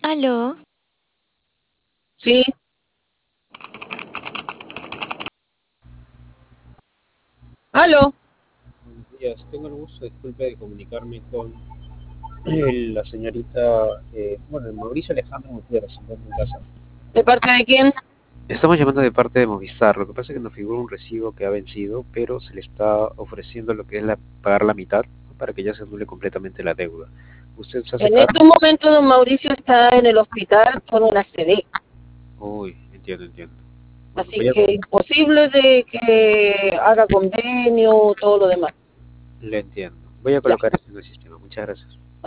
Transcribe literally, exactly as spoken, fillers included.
Aló, Sí, aló. Buenos días, tengo el gusto, disculpe, de comunicarme con eh, la señorita, eh, bueno, Mauricio Alejandro Gutiérrez, se encuentra en casa. ¿De parte de quién? Estamos llamando de parte de Movistar. Lo que pasa es que nos figura un recibo que ha vencido, pero se le está ofreciendo lo que es la, pagar la mitad, ¿no?, para que ya se anule completamente la deuda. ¿Usted se hace En cargo? estos momentos don Mauricio está en el hospital por una C D, Uy, entiendo, entiendo. Bueno, así voy a, que imposible de que haga convenio o todo lo demás. le entiendo. Voy a Ya. colocar esto en el sistema. Muchas gracias.